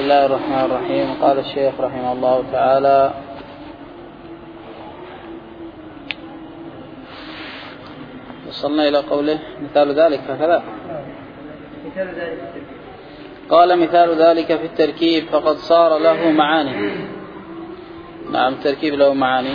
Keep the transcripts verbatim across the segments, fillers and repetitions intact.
الله الرحمن الرحيم. قال الشيخ رحمه الله تعالى: وصلنا إلى قوله مثال ذلك هكذا. قال: مثال ذلك في التركيب فقد صار له معاني. نعم، التركيب له معاني.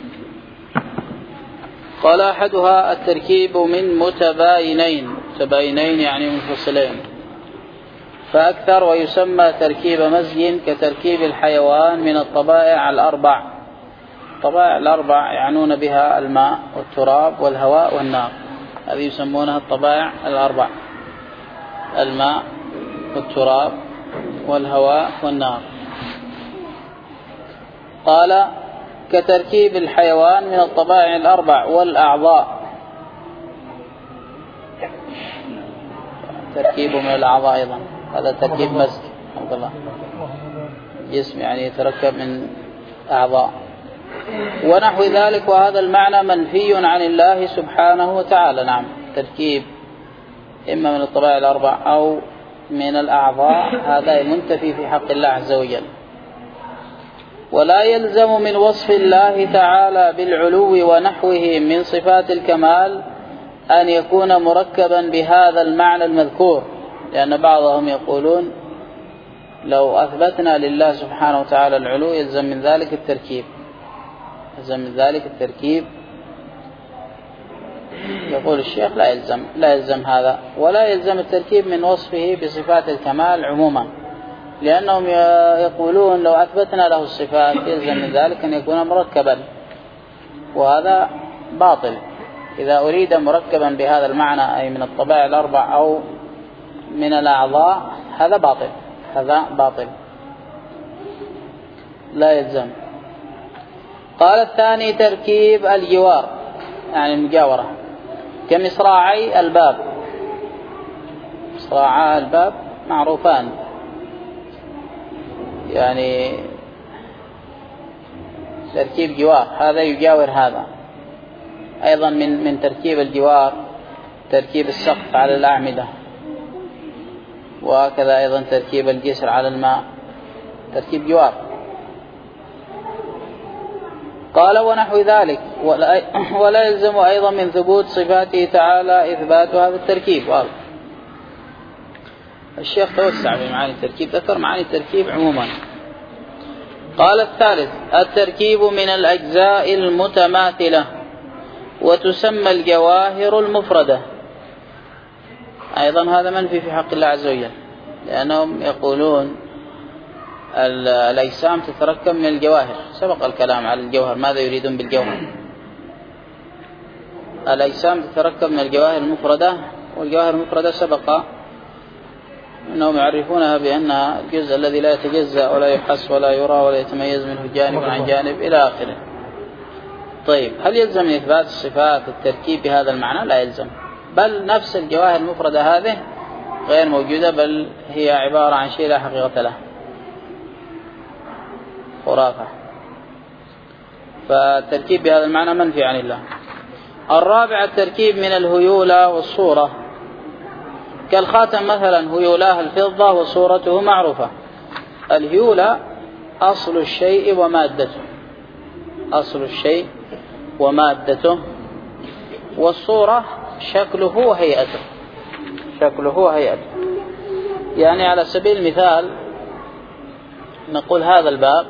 قال: أحدها التركيب من متباينين، متباينين يعني منفصلين فأكثر، ويسمى تركيب مزج كتركيب الحيوان من الطبائع الأربع. الطبائع الأربع يعنون بها الماء والتراب والهواء والنار، هذه يسمونها الطبائع الأربع: الماء والتراب والهواء والنار. قال: كتركيب الحيوان من الطبائع الأربع والأعضاء، تركيبه من الأعضاء أيضا، هذا تركيب مزج. الحمد لله. جسم يعني يتركب من أعضاء ونحو ذلك، وهذا المعنى منفي عن الله سبحانه وتعالى. نعم، تركيب إما من الطبائع الأربع أو من الأعضاء هذا منتفي في حق الله عز وجل. ولا يلزم من وصف الله تعالى بالعلو ونحوه من صفات الكمال أن يكون مركبا بهذا المعنى المذكور، لأن بعضهم يقولون لو أثبتنا لله سبحانه وتعالى العلو يلزم من ذلك التركيب، يلزم من ذلك التركيب. يقول الشيخ: لا يلزم لا يلزم هذا، ولا يلزم التركيب من وصفه بصفات الكمال عموما، لأنهم يقولون لو أثبتنا له الصفات يلزم من ذلك أن يكون مركبا، وهذا باطل. إذا أريد مركبا بهذا المعنى أي من الطبائع الأربع أو من الأعضاء هذا باطل، هذا باطل لا يلزم. قال: الثاني تركيب الجوار يعني المجاورة، كمصراعي الباب. مصراعي الباب معروفان، يعني تركيب جوار، هذا يجاور هذا. أيضا من من تركيب الجوار تركيب السقف على الأعمدة، وهكذا أيضا تركيب الجسر على الماء، تركيب جوار. قال: ونحو ذلك، ولا, ولا يلزم أيضا من ثبوت صفاته تعالى إثبات هذا التركيب. واضح. الشيخ توسع في معاني التركيب، ذكر معاني التركيب عموما. قال: الثالث التركيب من الأجزاء المتماثلة، وتسمى الجواهر المفردة. أيضا هذا منفي في حق الله عز وجل، لأنهم يقولون الأجسام تتركب من الجواهر. سبق الكلام على الجوهر، ماذا يريدون بالجوهر؟ الأجسام تتركب من الجواهر المفردة، والجواهر المفردة سبق أنهم يعرفونها بأنها الجزء الذي لا يتجزأ ولا يحس ولا يرى ولا يتميز منه جانب عن جانب إلى آخره. طيب، هل يلزم من إثبات الصفات التركيب بهذا المعنى؟ لا يلزم، بل نفس الجواهر المفردة هذه غير موجودة، بل هي عبارة عن شيء لا حقيقة له، خرافة. فالتركيب بهذا المعنى منفي عن الله. الرابع التركيب من الهيولة والصورة، كالخاتم مثلا، هيولاه الفضة وصورته معروفة. الهيولة أصل الشيء ومادته، أصل الشيء ومادته، والصورة شكله وهيئته، شكله وهيئته. يعني على سبيل المثال نقول هذا الباب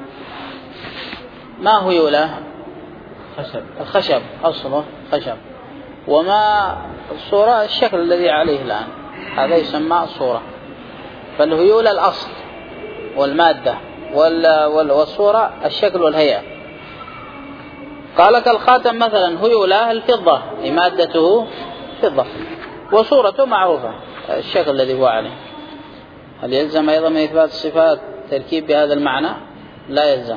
ما هيوله؟ خشب، الخشب أصله خشب، وما الصورة الشكل الذي عليه الآن، هذا يسمى الصورة. فالهيولة الأصل والمادة، والصورة الشكل والهيئة. قال: كالخاتم مثلا، هيولاه الفضة أي مادته فضة، وصورته معروفة الشكل الذي هو عليه. هل يلزم أيضا من إثبات الصفات تركيب بهذا المعنى؟ لا يلزم.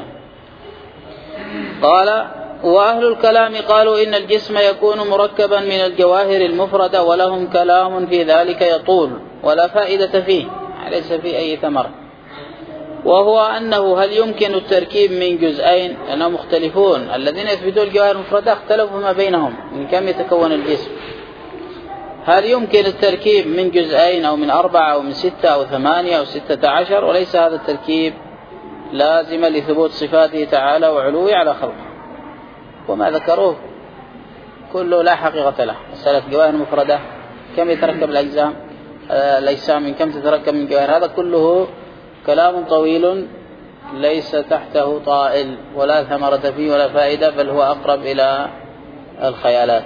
قال: وأهل الكلام قالوا إن الجسم يكون مركبا من الجواهر المفردة، ولهم كلام في ذلك يطول ولا فائدة فيه، ليس فيه أي ثمرة. وهو أنه هل يمكن التركيب من جزئين؟ لأنهم مختلفون، الذين يثبتون الجواهر المفردة اختلفوا ما بينهم من كم يتكون الجسم. هل يمكن التركيب من جزئين أو من أربعة أو من ستة أو ثمانية أو ستة عشر؟ وليس هذا التركيب لازما لثبوت صفاته تعالى وعلوه على خلقه، وما ذكروه كله لا حقيقة له. مسألة جواهر مفردة، كم يتركب الأجزاء الأجسام، من كم تتركب من جواهر، هذا كله كلام طويل ليس تحته طائل ولا ثمرة فيه ولا فائدة، بل هو أقرب إلى الخيالات.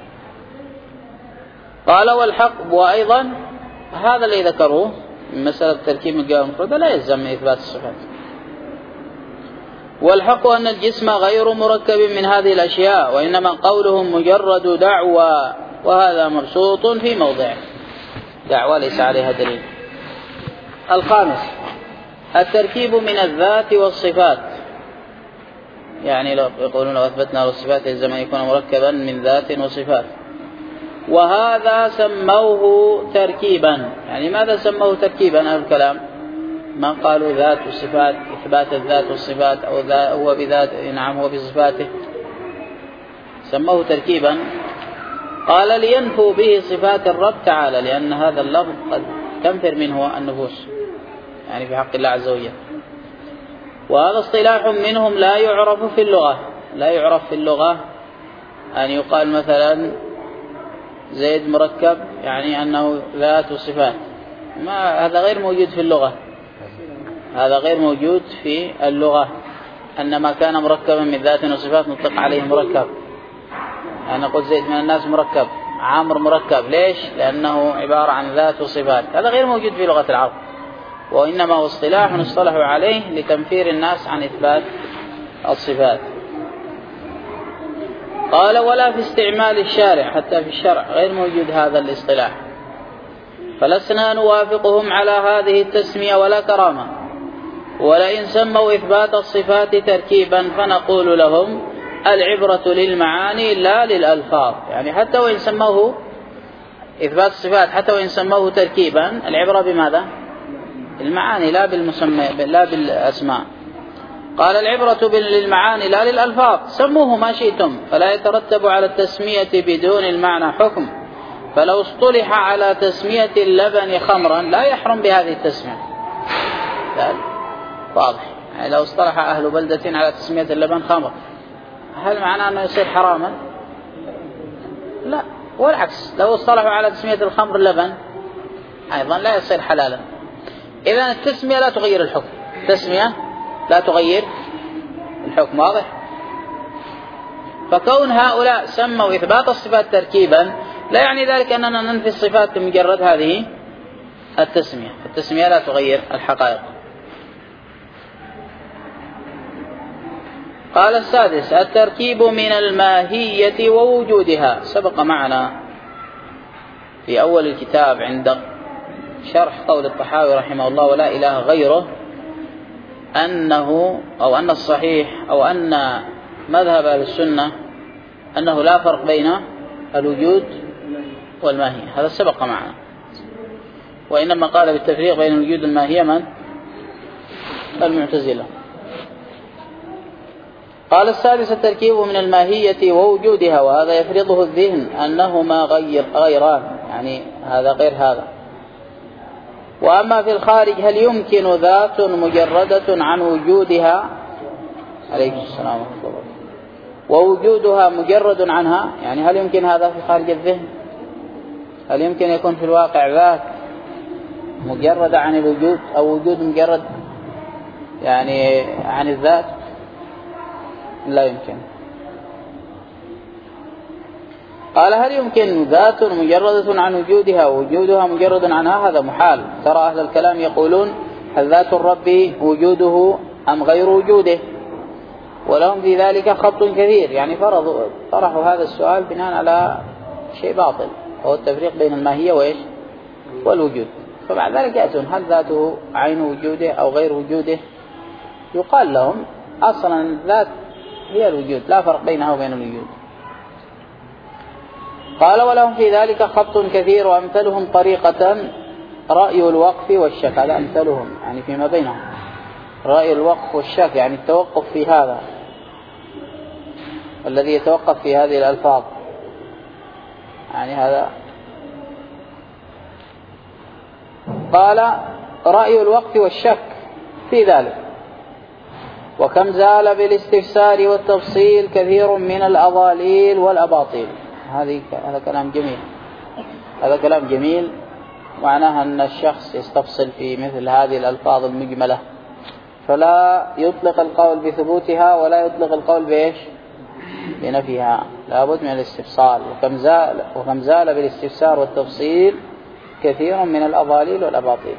قال والحق، وأيضا هذا الذي ذكروه من مسألة تركيب من جواهر مفردة لا يلزم من إثبات الصفات. والحق أن الجسم غير مركب من هذه الأشياء، وإنما قولهم مجرد دعوى، وهذا مبسوط في موضعه، دعوى ليس عليها دليل. الخامس التركيب من الذات والصفات، يعني لو يقولون لو أثبتنا الصفات يلزم أن يكون مركبا من ذات وصفات، وهذا سموه تركيبا. يعني ماذا سموه تركيبا أهل الكلام؟ ما قالوا ذات وصفات، إثبات الذات والصفات، أو هو بذات، نعم هو بصفاته، سموه تركيبا. قال لينفوا به صفات الرب تعالى، لأن هذا اللفظ قد تنفر منه النفوس، يعني في حق الله عز وجل. وهذا اصطلاح منهم لا يعرف في اللغة، لا يعرف في اللغة أن يقال مثلا زيد مركب، يعني أنه ذات وصفات، ما هذا غير موجود في اللغة، هذا غير موجود في اللغة. أن ما كان مركبا من ذات وصفات نطلق عليه مركب. أنا قلت زيد من الناس مركب، عامر مركب، ليش؟ لأنه عبارة عن ذات وصفات، هذا غير موجود في لغة العرب، وإنما هو اصطلاح اصطلحوا عليه لتنفير الناس عن إثبات الصفات. قال ولا في استعمال الشارع، حتى في الشرع غير موجود هذا الاصطلاح، فلسنا نوافقهم على هذه التسمية ولا كرامة. ولئن سموا إثبات الصفات تركيبا فنقول لهم العبرة للمعاني لا للألفاظ. يعني حتى وإن سموه إثبات الصفات، حتى وإن سموه تركيبا، العبرة بماذا؟ المعاني لا بالمسمى، لا بالأسماء. قال العبرة للمعاني لا للألفاظ، سموه ما شئتم، فلا يترتب على التسمية بدون المعنى حكم. فلو اصطلح على تسمية اللبن خمرا لا يحرم بهذه التسمية، واضح؟ يعني لو اصطلح أهل بلدة على تسمية اللبن خمر، هل معناه أنه يصير حراما؟ لا، والعكس، لو اصطلحوا على تسمية الخمر لبن أيضا لا يصير حلالا. إذن التسمية لا تغير الحكم، التسمية لا تغير الحكم، واضح؟ فكون هؤلاء سموا إثبات الصفات تركيبا لا يعني ذلك أننا ننفي الصفات بمجرد هذه التسمية، التسمية لا تغير الحقائق. قال السادس التركيب من الماهية ووجودها، سبق معنا في أول الكتاب عند شرح قول الطحاوي رحمه الله ولا إله غيره أنه أو أن الصحيح أو أن مذهب أهل السنة أنه لا فرق بين الوجود والماهية، هذا سبق معنا. وإنما قال بالتفريق بين الوجود والماهية من؟ المعتزلة. قال السادس التركيب من الماهية ووجودها، وهذا يفرضه الذهن أنهما غير غيران، يعني هذا غير هذا. وأما في الخارج هل يمكن ذات مجردة عن وجودها، عليكم السلام ورحمة الله، ووجودها مجرد عنها؟ يعني هل يمكن هذا في خارج الذهن؟ هل يمكن يكون في الواقع ذات مجردة عن الوجود، أو وجود مجرد يعني عن الذات؟ لا يمكن. قال هل يمكن ذات مجردة عن وجودها ووجودها مجرد عنها؟ هذا محال. ترى أهل الكلام يقولون هل ذات الرب وجوده أم غير وجوده، ولهم في ذلك خط كثير، يعني فرضوا طرحوا هذا السؤال بناء على شيء باطل، وهو التفريق بين الماهية وإيش والوجود. فبعد ذلك يأتون هل ذاته عين وجوده أو غير وجوده؟ يقال لهم أصلا الذات هي الوجود، لا فرق بينها وبين الوجود. قال ولهم في ذلك خط كثير، وأمثلهم طريقة رأي الوقف والشك، هذا أمثلهم يعني فيما بينهم، رأي الوقف والشك يعني التوقف في هذا الذي يتوقف في هذه الألفاظ، يعني هذا قال رأي الوقف والشك في ذلك. وكم زال بالاستفسار والتفصيل كثير من الأضاليل والأباطيل. هذه هذا كلام جميل، هذا كلام جميل، معناها أن الشخص يستفصل في مثل هذه الألفاظ المجملة، فلا يطلق القول بثبوتها ولا يطلق القول بإيش؟ بنفيها، لابد من الاستفصال. وكم زال وكم زال بالاستفسار والتفصيل كثير من الأضاليل والأباطيل.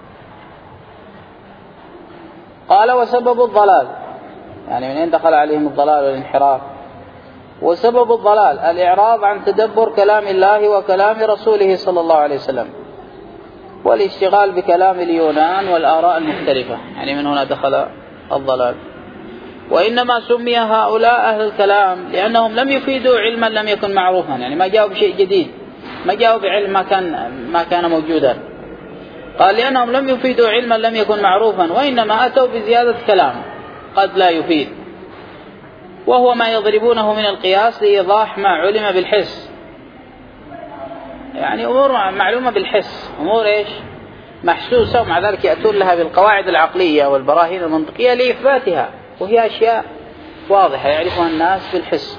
قال وسبب الضلال، يعني من أين دخل عليهم الضلال والانحراف؟ وسبب الضلال الإعراض عن تدبر كلام الله وكلام رسوله صلى الله عليه وسلم، والاشتغال بكلام اليونان والآراء المختلفة، يعني من هنا دخل الضلال. وإنما سمي هؤلاء أهل الكلام لأنهم لم يفيدوا علما لم يكن معروفا، يعني ما جاءوا بشيء جديد، ما جاءوا بعلم ما كان ما كان موجودا. قال لأنهم لم يفيدوا علما لم يكن معروفا، وإنما أتوا بزيادة كلام قد لا يفيد، وهو ما يضربونه من القياس لإيضاح ما علم بالحس، يعني أمور معلومة بالحس، أمور إيش؟ محسوسة، ومع ذلك يأتون لها بالقواعد العقلية والبراهين المنطقية لإثباتها، وهي أشياء واضحة يعرفها الناس بالحس.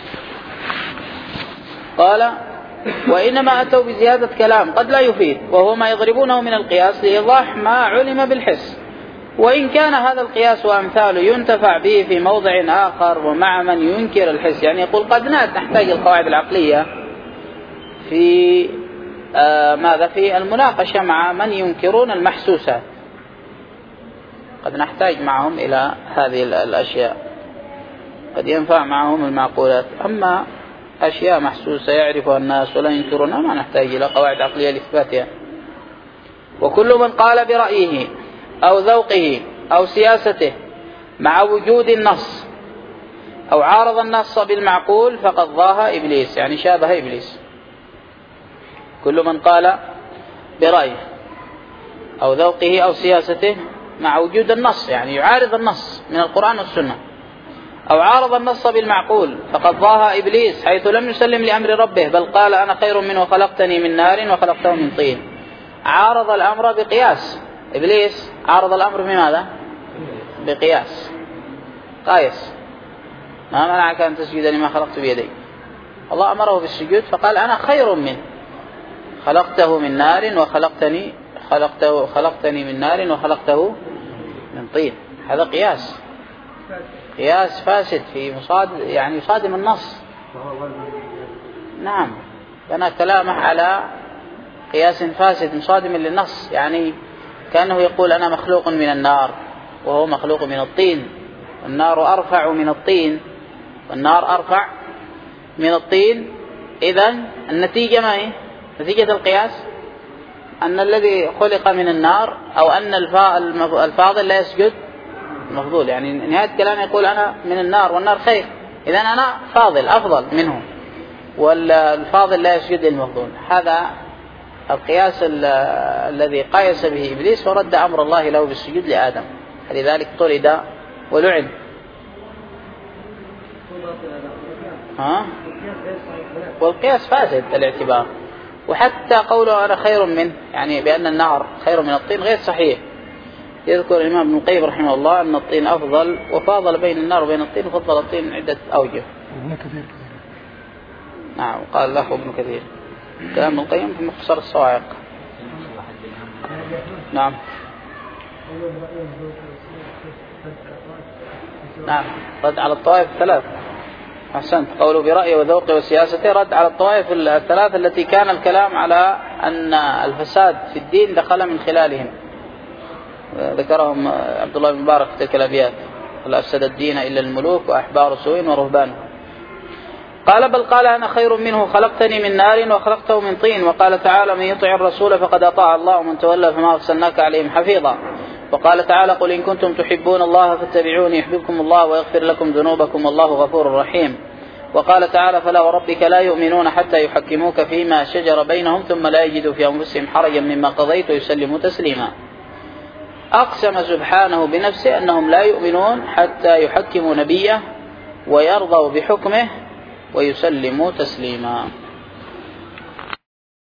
قال وإنما أتوا بزيادة كلام قد لا يفيد، وهو ما يضربونه من القياس لإيضاح ما علم بالحس، وإن كان هذا القياس وأمثاله ينتفع به في موضع آخر ومع من ينكر الحس، يعني يقول قد نحتاج القواعد العقلية في آه ماذا في المناقشة مع من ينكرون المحسوسات، قد نحتاج معهم إلى هذه الأشياء، قد ينفع معهم المعقولات. أما أشياء محسوسة يعرفها الناس ولا ينكرونها ما نحتاج إلى قواعد عقلية لإثباتها. وكل من قال برأيه أو ذوقه أو سياسته مع وجود النص أو عارض النص بالمعقول فقد ضاه إبليس، يعني شابه إبليس. كل من قال برأيه أو ذوقه أو سياسته مع وجود النص، يعني يعارض النص من القرآن والسنة، أو عارض النص بالمعقول فقد ضاه إبليس، حيث لم يسلم لأمر ربه بل قال أنا خير منه خلقتني من نار وخلقته من طين. عارض الأمر بقياس، إبليس عارض الأمر بماذا؟ بقياس، قايس. ما منعك أن تسجد لما خلقت بيدي؟ الله أمره بالسجود فقال أنا خير منه خلقته من نار وخلقتني خلقته خلقتني من نار وخلقته من طين. هذا قياس، قياس فاسد في مصاد يعني يصادم النص. نعم، كان كلامه على قياس فاسد مصادم للنص، يعني كأنه يقول أنا مخلوق من النار وهو مخلوق من الطين، النار أرفع من الطين والنار أرفع من الطين. إذن النتيجة ما هي؟ نتيجة القياس أن الذي خلق من النار أو أن الفاضل لا يسجد المفضول، يعني نهاية كلام يقول أنا من النار والنار خير، إذن أنا فاضل أفضل منه والفاضل لا يسجد المفضول. هذا القياس الذي قايس به إبليس ورد أمر الله له بالسجود لآدم، لذلك طرد ولعن. ها؟ والقياس فاسد الاعتبار، وحتى قوله أنا خير منه يعني بأن النار خير من الطين غير صحيح. يذكر الإمام ابن القيم رحمه الله أن الطين أفضل، وفاضل بين النار وبين الطين، وفضل الطين عدة أوجه. ابن كثير. نعم، قال له ابن كثير كلام ابن القيم في مختصر الصواعق. نعم نعم رد على الطوائف الثلاث. أحسنت، قوله برأيه وذوقه وسياسته رد على الطوائف الثلاث التي كان الكلام على أن الفساد في الدين دخل من خلالهم، ذكرهم عبد الله بن مبارك في تلك الأبيات: لا أفسد الدين إلا الملوك وأحبار سوء ورهبان. قال بل قال أنا خير منه خلقتني من نار وخلقته من طين. وقال تعالى من يطع الرسول فقد أطاع الله ومن تولى فما أرسلناك عليهم حفيظا. وقال تعالى قل إن كنتم تحبون الله فاتبعوني يحببكم الله ويغفر لكم ذنوبكم والله غفور رحيم. وقال تعالى فلا وربك لا يؤمنون حتى يحكموك فيما شجر بينهم ثم لا يجدوا في أنفسهم حرجا مما قضيت ويسلموا تسليما. أقسم سبحانه بنفسه أنهم لا يؤمنون حتى يحكموا نبيه ويرضوا بحكمه ويسلموا تسليما.